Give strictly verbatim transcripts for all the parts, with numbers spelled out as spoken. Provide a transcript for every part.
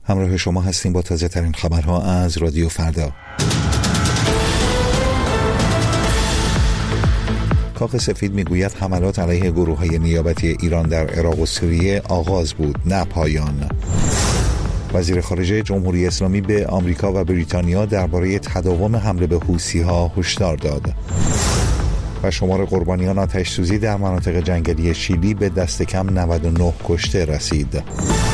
همراه شما هستیم با تازه ترین خبرها از رادیو فردا. کاخ سفید میگوید حملات علیه گروه‌های نیابتی ایران در عراق و سوریه آغاز بود، نه پایان. وزیر خارجه جمهوری اسلامی به آمریکا و بریتانیا درباره تداوم حمله به حوثی‌ها هشدار داد. و شمار قربانیان آتش‌سوزی در مناطق جنگلی شیلی به دست کم نود و نه کشته رسید.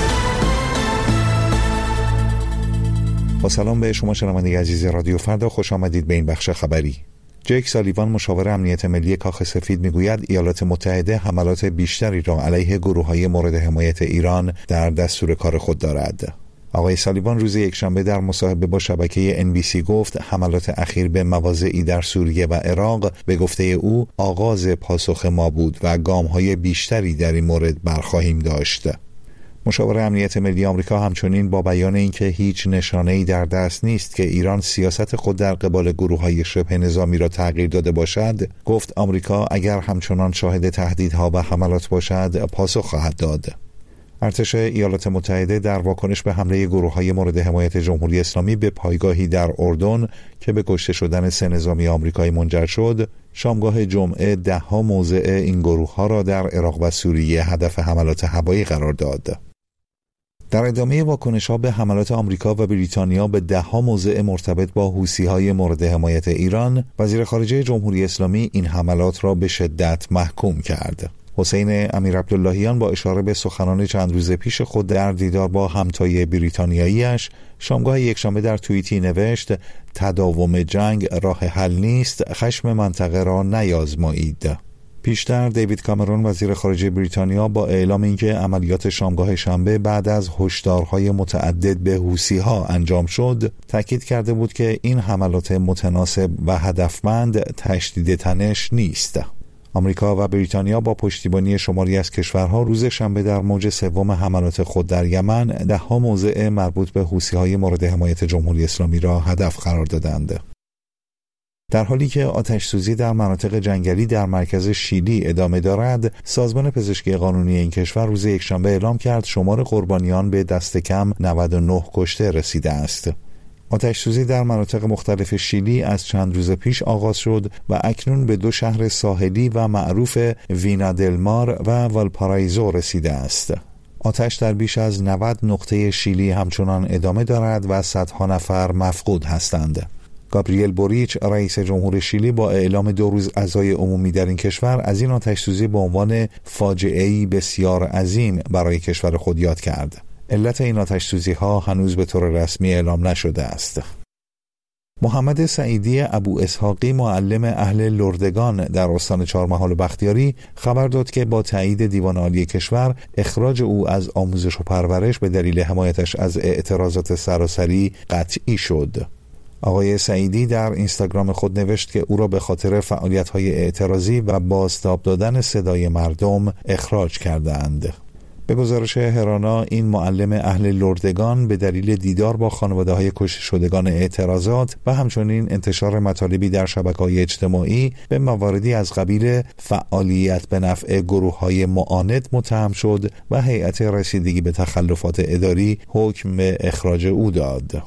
با سلام به شما شنونده عزیز رادیو فردا، خوش آمدید به این بخش خبری. جیک سالیوان مشاور امنیت ملی کاخ سفید میگوید ایالات متحده حملات بیشتری را علیه گروه‌های مورد حمایت ایران در دستور کار خود دارد. آقای سالیوان روز یکشنبه در مصاحبه با شبکه ان بی سی گفت حملات اخیر به مواضعی در سوریه و عراق به گفته او آغاز پاسخ ما بود و گام‌های بیشتری در این مورد برخواهیم داشت. مشاور امنیت ملی آمریکا همچنین با بیان اینکه هیچ نشانه‌ای در دست نیست که ایران سیاست خود در قبال گروه‌های شبه نظامی را تغییر داده باشد، گفت آمریکا اگر همچنان شاهد تهدیدها و حملات باشد پاسخ خواهد داد. ارتش ایالات متحده در واکنش به حمله گروه‌های مورد حمایت جمهوری اسلامی به پایگاهی در اردن که به کشته شدن سه نظامی آمریکایی منجر شد، شامگاه جمعه ده‌ها موضع این گروه‌ها را در عراق و سوریه هدف حملات هوایی قرار داد. در ادامه واکنش‌ها به حملات آمریکا و بریتانیا به ده‌ها موضع مرتبط با حوثی‌های مورد حمایت ایران، وزیر خارجه جمهوری اسلامی این حملات را به شدت محکوم کرد. حسین امیرعبداللهیان با اشاره به سخنان چند روز پیش خود در دیدار با همتای بریتانیایی‌اش، شامگاه یکشنبه در توییتی نوشت تداوم جنگ راه حل نیست، خشم منطقه را نیازمایید. پیشتر دیوید کامرون وزیر خارجه بریتانیا با اعلام اینکه عملیات شامگاه شنبه بعد از هشدارهای متعدد به حوثی‌ها انجام شد، تاکید کرده بود که این حملات متناسب و هدفمند تشدید تنش نیست. آمریکا و بریتانیا با پشتیبانی شماری از کشورها روز شنبه در موج سوم حملات خود در یمن ده‌ها موضع مربوط به حوثی‌های مورد حمایت جمهوری اسلامی را هدف قرار دادند. در حالی که آتش‌سوزی در مناطق جنگلی در مرکز شیلی ادامه دارد، سازمان پزشکی قانونی این کشور روز یکشنبه اعلام کرد شمار قربانیان به دست کم نود و نه کشته رسیده است. آتش‌سوزی در مناطق مختلف شیلی از چند روز پیش آغاز شد و اکنون به دو شهر ساحلی و معروف وینا دل مار و والپارائیزو رسیده است. آتش در بیش از نود نقطه شیلی همچنان ادامه دارد و صدها نفر مفقود هستند. گابریل بوریچ رئیس جمهور شیلی با اعلام دو روز عزای عمومی در این کشور از این آتش‌سوزی به عنوان فاجعه‌ای بسیار عظیم برای کشور خود یاد کرد. علت این آتش‌سوزی‌ها هنوز به طور رسمی اعلام نشده است. محمد سعیدی ابو اسحاقی معلم اهل لردگان در استان چهارمحال و بختیاری خبر داد که با تایید دیوان عالی کشور اخراج او از آموزش و پرورش به دلیل حمایتش از اعتراضات سراسری قطعی شد. آقای سعیدی در اینستاگرام خود نوشت که او را به خاطر فعالیت‌های اعتراضی و بازتاب دادن صدای مردم اخراج کردند. به گزارش هرانا، این معلم اهل لردگان به دلیل دیدار با خانواده‌های کشته شدگان اعتراضات و همچنین انتشار مطالبی در شبکه‌های اجتماعی به مواردی از قبیل فعالیت به نفع گروه‌های معاند متهم شد و هیئت رسیدگی به تخلفات اداری حکم به اخراج او داد.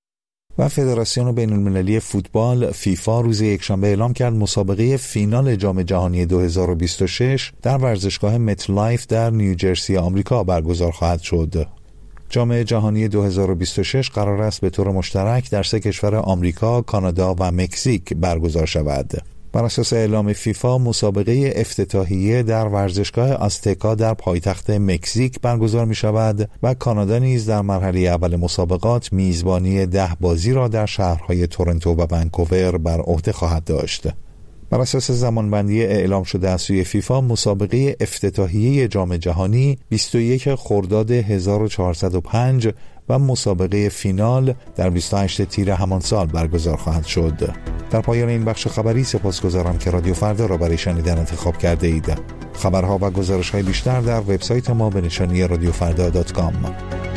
و فدراسیون بین‌المللی فوتبال فیفا روز یکشنبه اعلام کرد مسابقه فینال جام جهانی دو هزار و بیست و شش در ورزشگاه مت لایف در نیوجرسی آمریکا برگزار خواهد شد. جام جهانی دو هزار و بیست و شش قرار است به طور مشترک در سه کشور آمریکا، کانادا و مکزیک برگزار شود. بر اساس اعلام فیفا مسابقه افتتاحیه در ورزشگاه آزتکا در پایتخت مکزیک برگزار می شود و کانادا نیز در مرحله اول مسابقات میزبانی ده بازی را در شهرهای تورنتو و ونکوور بر عهده خواهد داشت. بر اساس زمانبندی اعلام شده از سوی فیفا مسابقه افتتاحیه جام جهانی بیست و یک خرداد هزار و چهارصد و پنج و مسابقه فینال در بیست و هشت تیر همان سال برگزار خواهد شد. در پایان این بخش خبری سپاسگزارم که رادیو فردا را برای شنیدن انتخاب کرده اید. خبرها و گزارش‌های بیشتر در وبسایت ما به نشانی رادیو فردا دات کام.